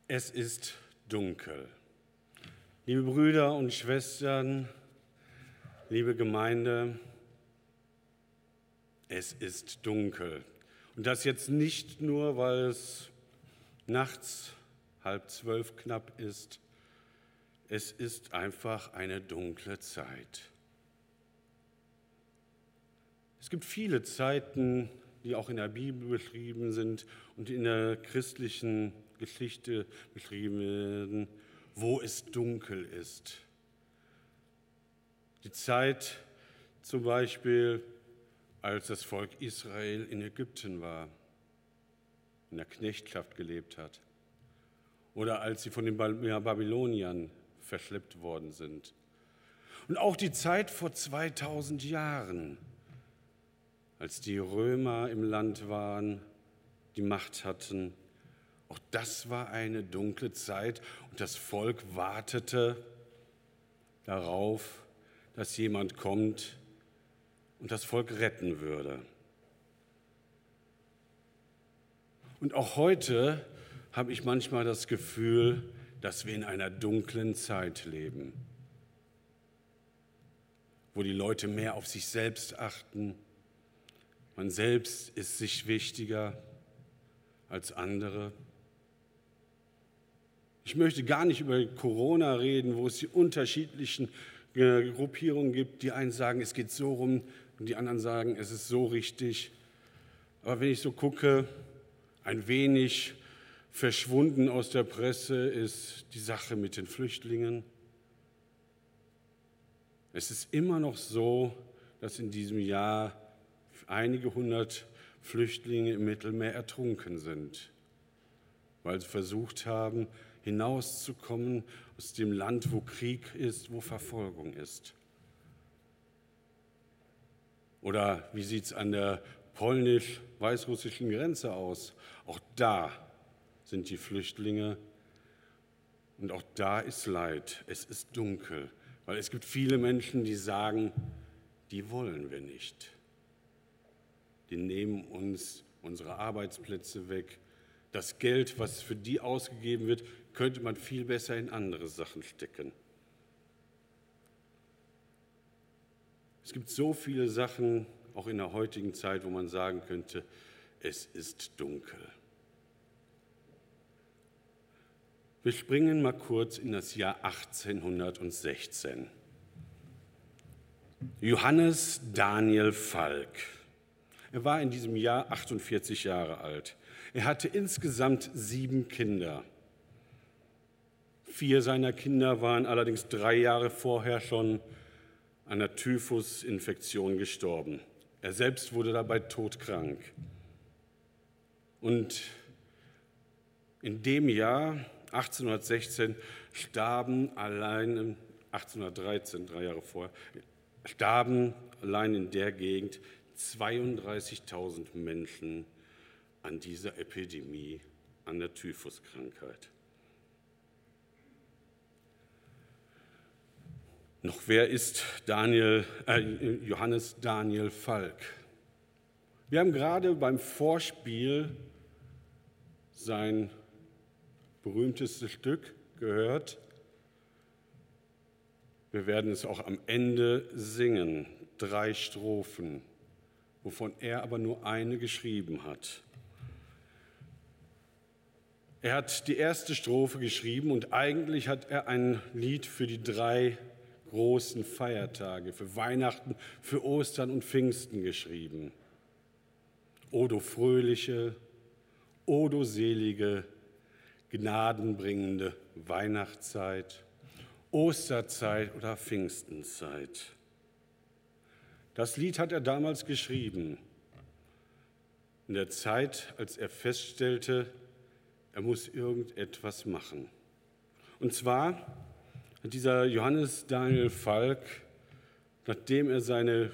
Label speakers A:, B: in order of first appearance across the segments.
A: Es ist dunkel. Liebe Brüder und Schwestern, liebe Gemeinde, es ist dunkel. Und das jetzt nicht nur, weil es nachts 11:30 knapp ist. Es ist einfach eine dunkle Zeit. Es gibt viele Zeiten, die auch in der Bibel beschrieben sind und in der christlichen Geschichte beschrieben werden, wo es dunkel ist. Die Zeit zum Beispiel, als das Volk Israel in Ägypten war, in der Knechtschaft gelebt hat, oder als sie von den Babyloniern verschleppt worden sind. Und auch die Zeit vor 2000 Jahren, als die Römer im Land waren, die Macht hatten. Auch das war eine dunkle Zeit und das Volk wartete darauf, dass jemand kommt und das Volk retten würde. Und auch heute habe ich manchmal das Gefühl, dass wir in einer dunklen Zeit leben, wo die Leute mehr auf sich selbst achten. Man selbst ist sich wichtiger als andere. Ich möchte gar nicht über Corona reden, wo es die unterschiedlichen Gruppierungen gibt. Die einen sagen, es geht so rum, und die anderen sagen, es ist so richtig. Aber wenn ich so gucke, ein wenig verschwunden aus der Presse ist die Sache mit den Flüchtlingen. Es ist immer noch so, dass in diesem Jahr einige hundert Flüchtlinge im Mittelmeer ertrunken sind, weil sie versucht haben, hinauszukommen aus dem Land, wo Krieg ist, wo Verfolgung ist. Oder wie sieht es an der polnisch-weißrussischen Grenze aus? Auch da sind die Flüchtlinge und auch da ist Leid. Es ist dunkel, weil es gibt viele Menschen, die sagen, die wollen wir nicht. Die nehmen uns unsere Arbeitsplätze weg. Das Geld, was für die ausgegeben wird, könnte man viel besser in andere Sachen stecken. Es gibt so viele Sachen, auch in der heutigen Zeit, wo man sagen könnte, es ist dunkel. Wir springen mal kurz in das Jahr 1816. Johannes Daniel Falk. Er war in diesem Jahr 48 Jahre alt. Er hatte insgesamt 7 Kinder. 4 seiner Kinder waren allerdings 3 Jahre vorher schon an einer Typhusinfektion gestorben. Er selbst wurde dabei todkrank. Und in dem Jahr 1816 starben allein, 1813, 3 Jahre vorher, starben allein in der Gegend 32.000 Menschen an dieser Epidemie, an der Typhuskrankheit. Noch wer ist Johannes Daniel Falk? Wir haben gerade beim Vorspiel sein berühmtestes Stück gehört. Wir werden es auch am Ende singen, 3 Strophen, wovon er aber nur eine geschrieben hat. Er hat die erste Strophe geschrieben und eigentlich hat er ein Lied für die 3 großen Feiertage, für Weihnachten, für Ostern und Pfingsten geschrieben. O du fröhliche, o du selige, gnadenbringende Weihnachtszeit, Osterzeit oder Pfingstenzeit. Das Lied hat er damals geschrieben, in der Zeit, als er feststellte, er muss irgendetwas machen. Und zwar hat dieser Johannes Daniel Falk, nachdem er seine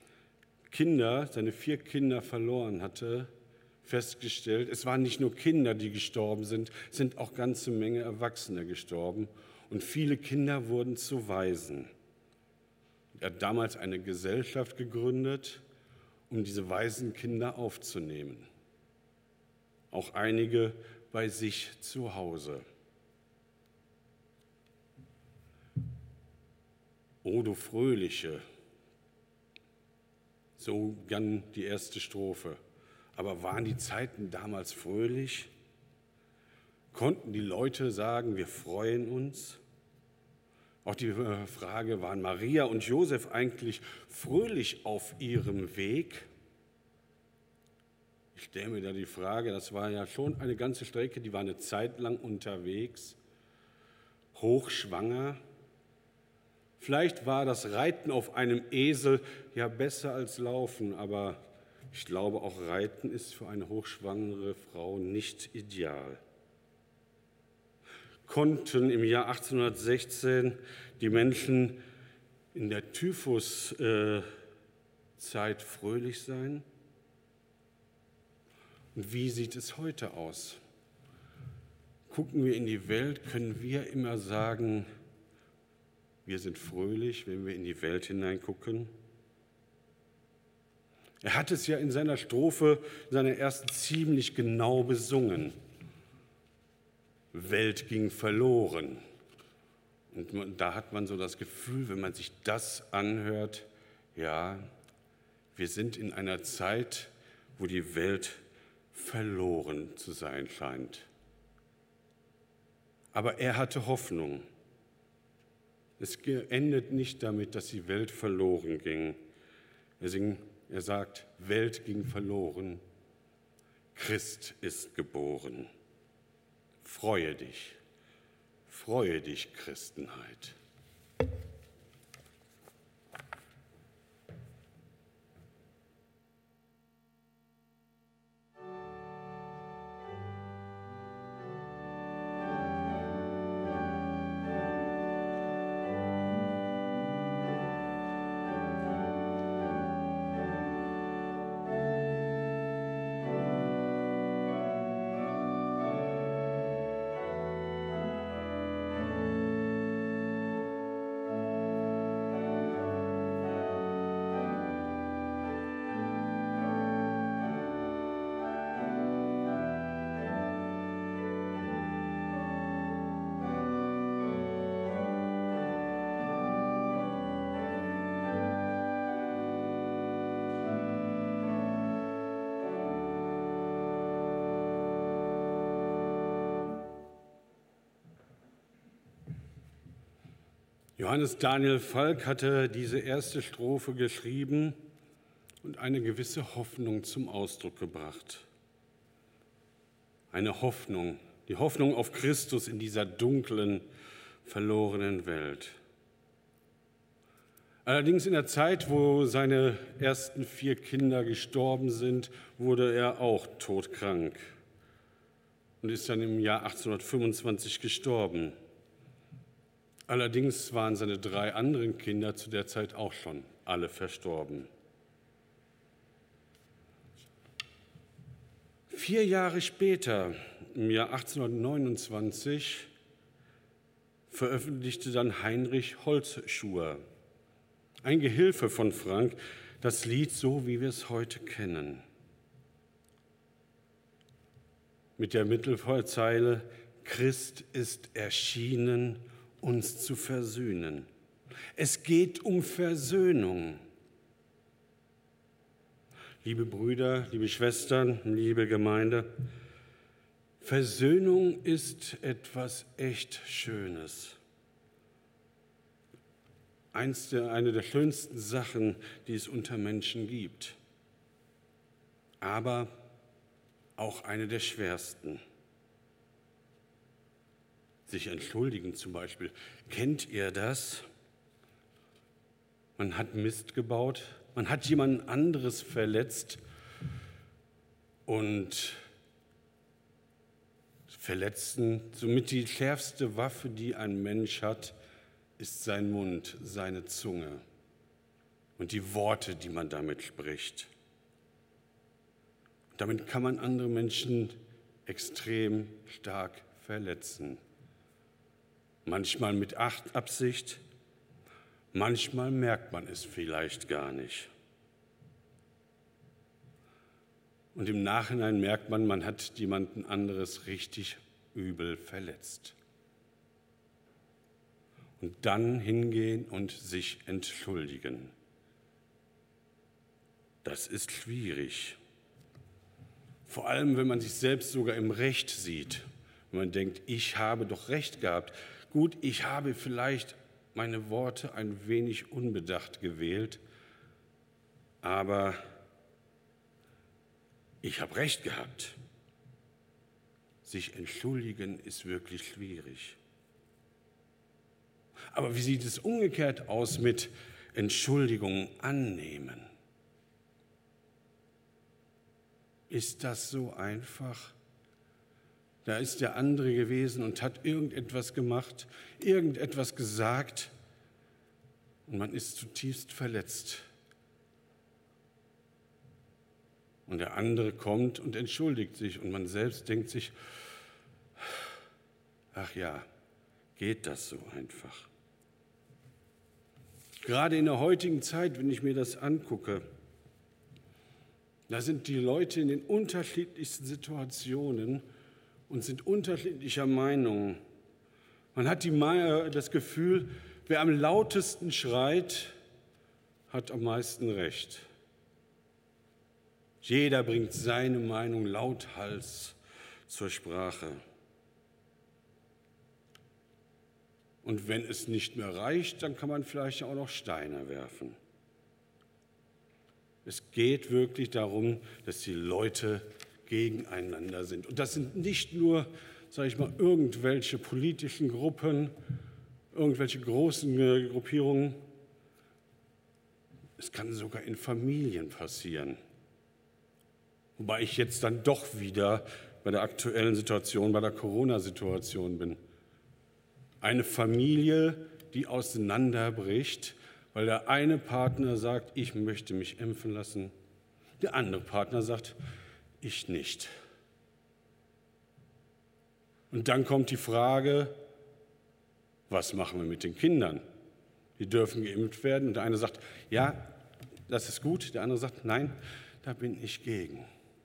A: 4 Kinder verloren hatte, festgestellt, es waren nicht nur Kinder, die gestorben sind, es sind auch ganze Menge Erwachsene gestorben und viele Kinder wurden zu Waisen. Er hat damals eine Gesellschaft gegründet, um diese Waisenkinder aufzunehmen. Auch einige bei sich zu Hause. O du Fröhliche. So begann die erste Strophe. Aber waren die Zeiten damals fröhlich? Konnten die Leute sagen, wir freuen uns? Auch die Frage, waren Maria und Josef eigentlich fröhlich auf ihrem Weg? Ich stelle mir da die Frage, das war ja schon eine ganze Strecke, die war eine Zeit lang unterwegs, hochschwanger. Vielleicht war das Reiten auf einem Esel ja besser als Laufen, aber ich glaube, auch Reiten ist für eine hochschwangere Frau nicht ideal. Konnten im Jahr 1816 die Menschen in der Typhuszeit fröhlich sein? Und wie sieht es heute aus? Gucken wir in die Welt, können wir immer sagen, wir sind fröhlich, wenn wir in die Welt hineingucken? Er hat es ja in seiner Strophe, in seiner ersten, ziemlich genau besungen. Welt ging verloren. Und da hat man so das Gefühl, wenn man sich das anhört, ja, wir sind in einer Zeit, wo die Welt verloren zu sein scheint. Aber er hatte Hoffnung. Es endet nicht damit, dass die Welt verloren ging. Er sagt, Welt ging verloren, Christ ist geboren. Freue dich, Christenheit. Johannes Daniel Falk hatte diese erste Strophe geschrieben und eine gewisse Hoffnung zum Ausdruck gebracht. Eine Hoffnung, die Hoffnung auf Christus in dieser dunklen, verlorenen Welt. Allerdings in der Zeit, wo seine ersten 4 Kinder gestorben sind, wurde er auch todkrank und ist dann im Jahr 1825 gestorben. Allerdings waren seine 3 anderen Kinder zu der Zeit auch schon alle verstorben. 4 Jahre später, im Jahr 1829, veröffentlichte dann Heinrich Holzschuher, ein Gehilfe von Frank, das Lied so, wie wir es heute kennen. Mit der Mittelzeile, Christ ist erschienen, uns zu versöhnen. Es geht um Versöhnung. Liebe Brüder, liebe Schwestern, liebe Gemeinde, Versöhnung ist etwas echt Schönes. Eine der schönsten Sachen, die es unter Menschen gibt. Aber auch eine der schwersten. Sich entschuldigen zum Beispiel. Kennt ihr das? Man hat Mist gebaut, man hat jemand anderes verletzt und Verletzen, somit die schärfste Waffe, die ein Mensch hat, ist sein Mund, seine Zunge und die Worte, die man damit spricht. Damit kann man andere Menschen extrem stark verletzen. Manchmal mit Absicht, manchmal merkt man es vielleicht gar nicht. Und im Nachhinein merkt man, man hat jemanden anderes richtig übel verletzt. und dann hingehen und sich entschuldigen. Das ist schwierig. Vor allem, wenn man sich selbst sogar im Recht sieht. Wenn man denkt, ich habe doch Recht gehabt. Gut, ich habe vielleicht meine Worte ein wenig unbedacht gewählt, aber ich habe Recht gehabt. Sich entschuldigen ist wirklich schwierig. Aber wie sieht es umgekehrt aus mit Entschuldigung annehmen? Ist das so einfach? Da ist der andere gewesen und hat irgendetwas gemacht, irgendetwas gesagt und man ist zutiefst verletzt. Und der andere kommt und entschuldigt sich und man selbst denkt sich, ach ja, geht das so einfach? Gerade in der heutigen Zeit, wenn ich mir das angucke, da sind die Leute in den unterschiedlichsten Situationen und sind unterschiedlicher Meinung. Man hat das Gefühl, wer am lautesten schreit, hat am meisten Recht. Jeder bringt seine Meinung lauthals zur Sprache. Und wenn es nicht mehr reicht, dann kann man vielleicht auch noch Steine werfen. Es geht wirklich darum, dass die Leute gegeneinander sind. Und das sind nicht nur, sage ich mal, irgendwelche politischen Gruppen, irgendwelche großen Gruppierungen. Es kann sogar in Familien passieren. Wobei ich jetzt dann doch wieder bei der aktuellen Situation, bei der Corona-Situation bin. Eine Familie, die auseinanderbricht, weil der eine Partner sagt, ich möchte mich impfen lassen, der andere Partner sagt, ich nicht. Und dann kommt die Frage, was machen wir mit den Kindern? Die dürfen geimpft werden. Und der eine sagt, ja, das ist gut. Der andere sagt, nein, da bin ich gegen.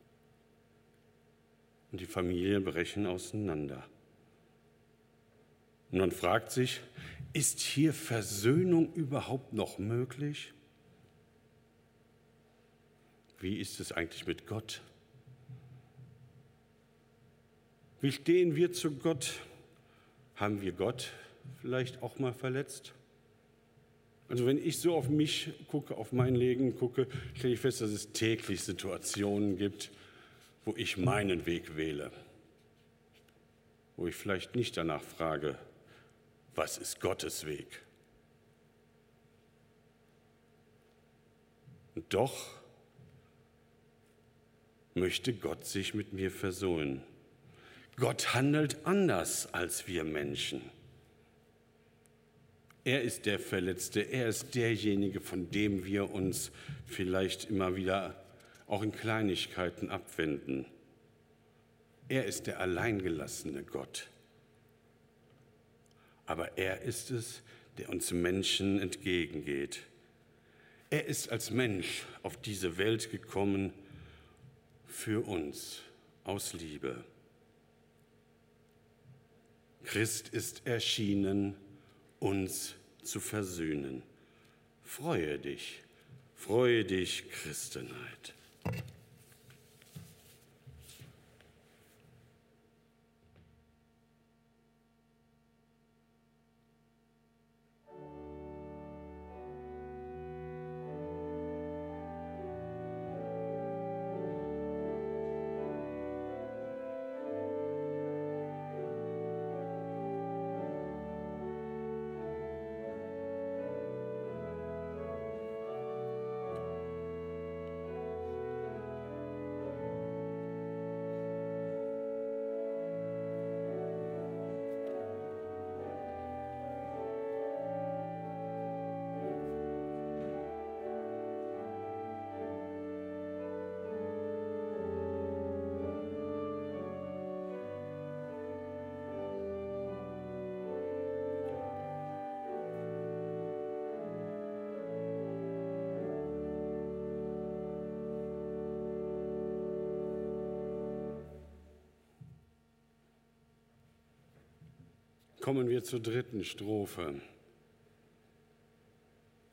A: Und die Familien brechen auseinander. Und man fragt sich, ist hier Versöhnung überhaupt noch möglich? Wie ist es eigentlich mit Gott? Wie stehen wir zu Gott? Haben wir Gott vielleicht auch mal verletzt? Also wenn ich so auf mich gucke, auf mein Leben gucke, stelle ich fest, dass es täglich Situationen gibt, wo ich meinen Weg wähle, wo ich vielleicht nicht danach frage, was ist Gottes Weg? Und doch möchte Gott sich mit mir versöhnen. Gott handelt anders als wir Menschen. Er ist der Verletzte, er ist derjenige, von dem wir uns vielleicht immer wieder auch in Kleinigkeiten abwenden. Er ist der alleingelassene Gott. Aber er ist es, der uns Menschen entgegengeht. Er ist als Mensch auf diese Welt gekommen für uns aus Liebe. Christ ist erschienen, uns zu versöhnen. Freue dich, Christenheit. Kommen wir zur dritten Strophe.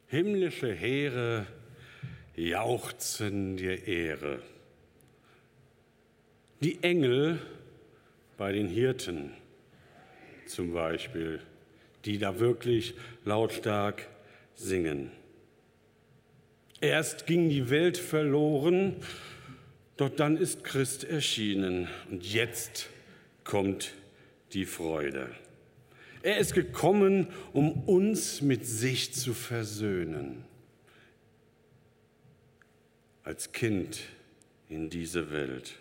A: Himmlische Heere jauchzen dir Ehre. Die Engel bei den Hirten zum Beispiel, die da wirklich lautstark singen. Erst ging die Welt verloren, doch dann ist Christ erschienen und jetzt kommt die Freude. Er ist gekommen, um uns mit sich zu versöhnen. Als Kind in diese Welt.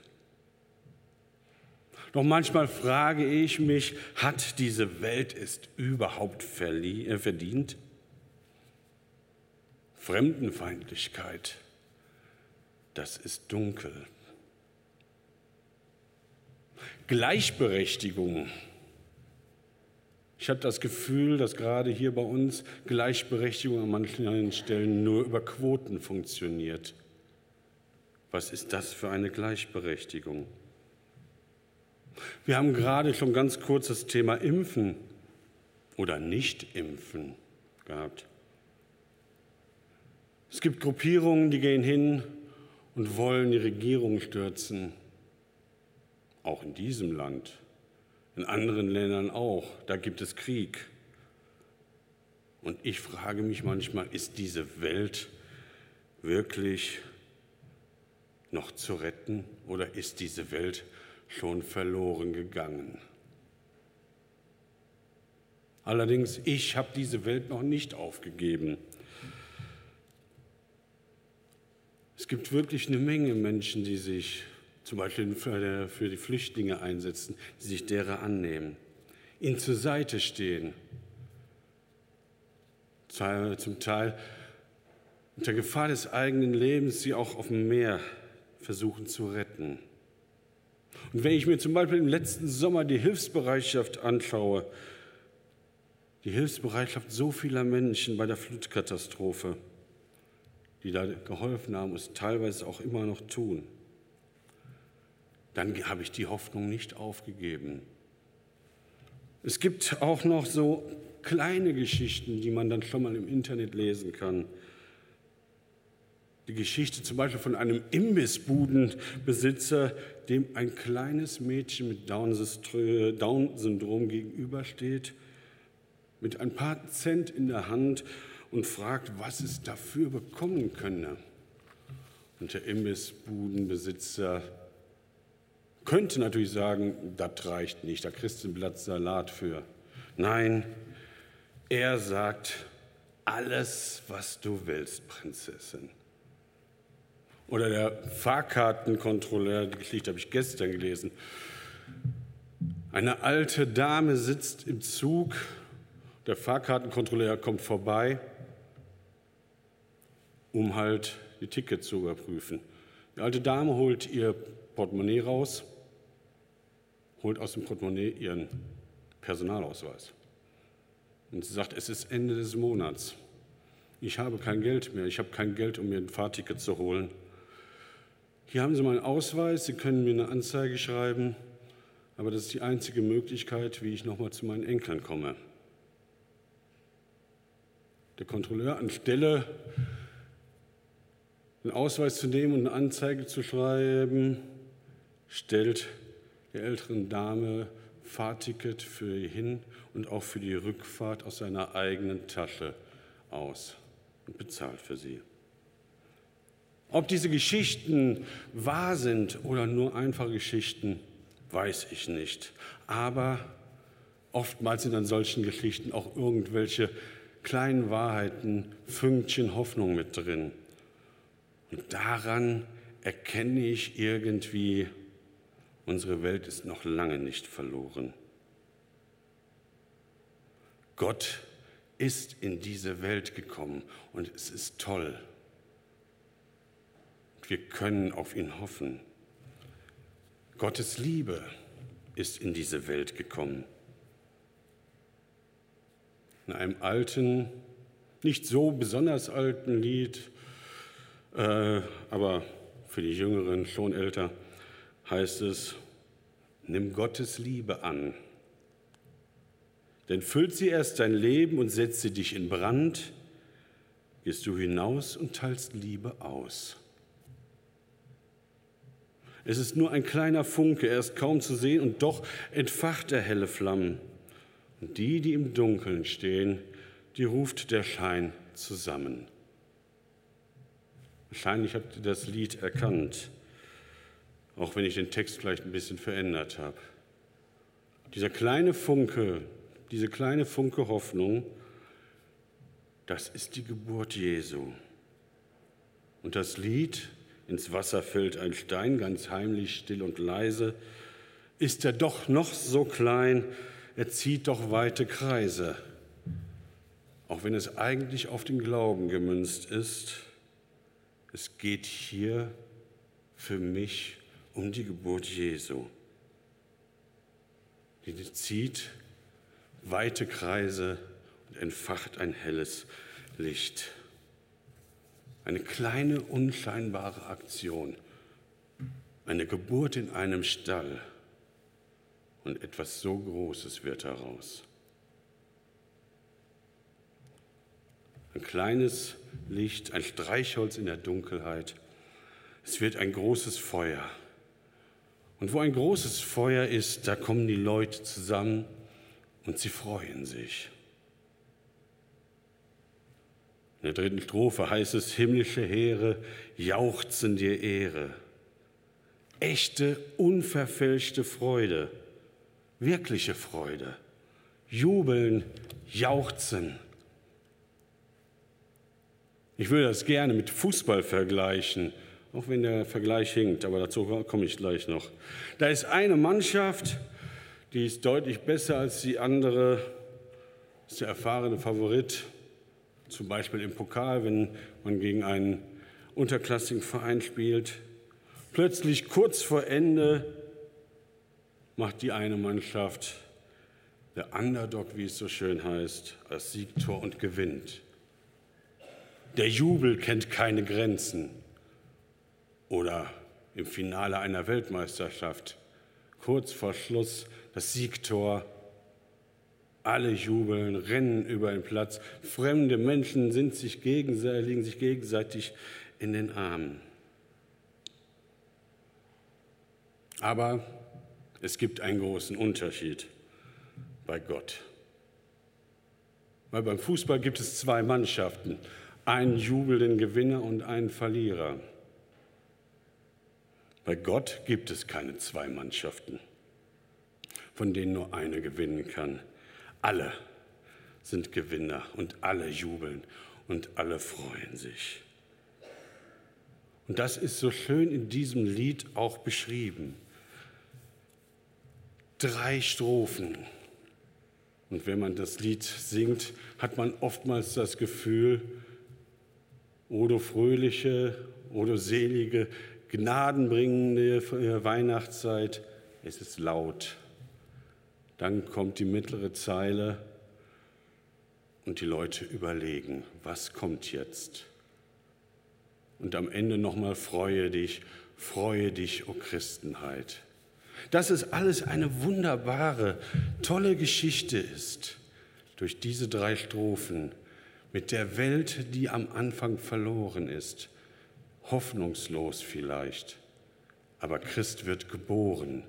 A: Doch manchmal frage ich mich, hat diese Welt es überhaupt verdient? Fremdenfeindlichkeit, das ist dunkel. Gleichberechtigung. Ich habe das Gefühl, dass gerade hier bei uns Gleichberechtigung an manchen Stellen nur über Quoten funktioniert. Was ist das für eine Gleichberechtigung? Wir haben gerade schon ganz kurz das Thema Impfen oder Nicht-Impfen gehabt. Es gibt Gruppierungen, die gehen hin und wollen die Regierung stürzen. Auch in diesem Land, in anderen Ländern auch. Da gibt es Krieg. Und ich frage mich manchmal, ist diese Welt wirklich noch zu retten oder ist diese Welt schon verloren gegangen? Allerdings, ich habe diese Welt noch nicht aufgegeben. Es gibt wirklich eine Menge Menschen, die sich zum Beispiel für die Flüchtlinge einsetzen, die sich derer annehmen, ihnen zur Seite stehen, zum Teil unter Gefahr des eigenen Lebens sie auch auf dem Meer versuchen zu retten. Und wenn ich mir zum Beispiel im letzten Sommer die Hilfsbereitschaft anschaue, die Hilfsbereitschaft so vieler Menschen bei der Flutkatastrophe, die da geholfen haben und es teilweise auch immer noch tun, dann habe ich die Hoffnung nicht aufgegeben. Es gibt auch noch so kleine Geschichten, die man dann schon mal im Internet lesen kann. Die Geschichte zum Beispiel von einem Imbissbudenbesitzer, dem ein kleines Mädchen mit Down-Syndrom gegenübersteht, mit ein paar Cent in der Hand und fragt, was es dafür bekommen könne. Und der Imbissbudenbesitzer könnte natürlich sagen, das reicht nicht, da kriegst du ein Blatt Salat für. Nein, er sagt, alles, was du willst, Prinzessin. Oder der Fahrkartenkontrolleur, die Geschichte habe ich gestern gelesen. Eine alte Dame sitzt im Zug, der Fahrkartenkontrolleur kommt vorbei, um halt die Tickets zu überprüfen. Die alte Dame holt ihr Portemonnaie raus, holt aus dem Portemonnaie ihren Personalausweis. Und sie sagt, es ist Ende des Monats. Ich habe kein Geld mehr, ich habe kein Geld, um mir ein Fahrticket zu holen. Hier haben Sie meinen Ausweis, Sie können mir eine Anzeige schreiben, aber das ist die einzige Möglichkeit, wie ich nochmal zu meinen Enkeln komme. Der Kontrolleur, anstelle einen Ausweis zu nehmen und eine Anzeige zu schreiben, stellt der älteren Dame Fahrticket für ihr Hin- und auch für die Rückfahrt aus seiner eigenen Tasche aus und bezahlt für sie. Ob diese Geschichten wahr sind oder nur einfache Geschichten, weiß ich nicht. Aber oftmals sind an solchen Geschichten auch irgendwelche kleinen Wahrheiten, Fünkchen Hoffnung mit drin. Und daran erkenne ich irgendwie, unsere Welt ist noch lange nicht verloren. Gott ist in diese Welt gekommen und es ist toll. Wir können auf ihn hoffen. Gottes Liebe ist in diese Welt gekommen. In einem alten, nicht so besonders alten Lied, aber für die Jüngeren schon älter, heißt es, nimm Gottes Liebe an. Denn füllt sie erst dein Leben und setzt sie dich in Brand, gehst du hinaus und teilst Liebe aus. Es ist nur ein kleiner Funke, er ist kaum zu sehen und doch entfacht er helle Flammen. Und die im Dunkeln stehen, die ruft der Schein zusammen. Wahrscheinlich habt ihr das Lied erkannt, auch wenn ich den Text vielleicht ein bisschen verändert habe. Dieser kleine Funke, diese kleine Funke Hoffnung, das ist die Geburt Jesu. Und das Lied, ins Wasser fällt ein Stein, ganz heimlich, still und leise, ist er doch noch so klein, er zieht doch weite Kreise. Auch wenn es eigentlich auf den Glauben gemünzt ist, es geht hier für mich um die Geburt Jesu. Die zieht weite Kreise und entfacht ein helles Licht. Eine kleine, unscheinbare Aktion, eine Geburt in einem Stall und etwas so Großes wird daraus. Ein kleines Licht, ein Streichholz in der Dunkelheit. Es wird ein großes Feuer. Und wo ein großes Feuer ist, da kommen die Leute zusammen und sie freuen sich. In der 3. Strophe heißt es, himmlische Heere jauchzen dir Ehre. Echte, unverfälschte Freude, wirkliche Freude, jubeln, jauchzen. Ich würde das gerne mit Fußball vergleichen, auch wenn der Vergleich hinkt, aber dazu komme ich gleich noch. Da ist eine Mannschaft, die ist deutlich besser als die andere, ist der erfahrene Favorit, zum Beispiel im Pokal, wenn man gegen einen unterklassigen Verein spielt. Plötzlich kurz vor Ende macht die eine Mannschaft, der Underdog, wie es so schön heißt, das Siegtor und gewinnt. Der Jubel kennt keine Grenzen. Oder im Finale einer Weltmeisterschaft, kurz vor Schluss das Siegtor. Alle jubeln, rennen über den Platz. Fremde Menschen liegen sich gegenseitig in den Armen. Aber es gibt einen großen Unterschied bei Gott. Weil beim Fußball gibt es 2 Mannschaften, einen jubelnden Gewinner und einen Verlierer. Bei Gott gibt es keine 2 Mannschaften, von denen nur eine gewinnen kann. Alle sind Gewinner und alle jubeln und alle freuen sich. Und das ist so schön in diesem Lied auch beschrieben. 3 Strophen. Und wenn man das Lied singt, hat man oftmals das Gefühl, o du fröhliche, o du selige, gnadenbringende Weihnachtszeit, es ist laut. Dann kommt die mittlere Zeile und die Leute überlegen, was kommt jetzt? Und am Ende nochmal freue dich, o Christenheit. Dass es alles eine wunderbare, tolle Geschichte ist, durch diese 3 Strophen, mit der Welt, die am Anfang verloren ist, hoffnungslos vielleicht, aber Christ wird geboren,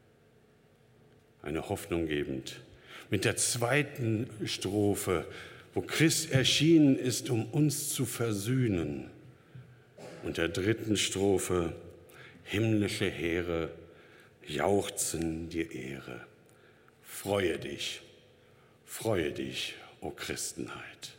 A: eine Hoffnung gebend. Mit der 2. Strophe, wo Christ erschienen ist, um uns zu versöhnen. Und der 3. Strophe, himmlische Heere jauchzen dir Ehre. Freue dich, o Christenheit.